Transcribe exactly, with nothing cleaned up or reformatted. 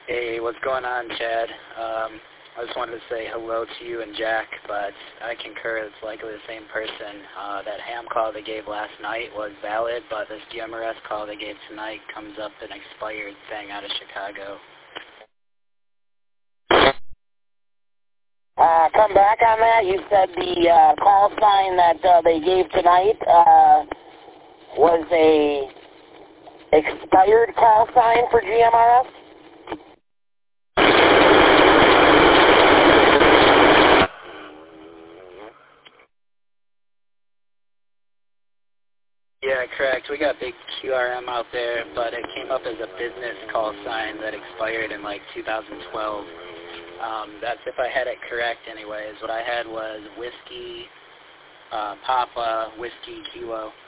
Hey, what's going on, Chad? Um, I just wanted to say hello to you and Jack, but I concur it's likely the same person. Uh, that ham call they gave last night was valid, but this G M R S call they gave tonight comes up an expired thing out of Chicago. Uh, come back on that. You said the uh, call sign that uh, they gave tonight uh, was a expired call sign for G M R S? Yeah, correct. We got big Q R M out there, but it came up as a business call sign that expired in like two thousand twelve. Um, that's if I had it correct anyways. What I had was Whiskey, uh, Papa, Whiskey, Kilo.